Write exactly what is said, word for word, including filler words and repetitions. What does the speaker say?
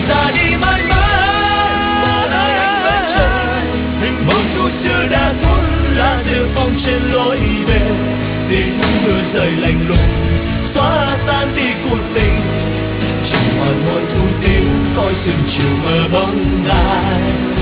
ra đi mãi mãi. Mở lại anh vẫn chờ, hình bóng thu xưa đã cuốn lá rêu phong trên lối về. Tiếng mưa rơi lạnh lùng xóa tan đi cuộc tình, chẳng còn một thu tím coi rừng chiều mơ bóng dài.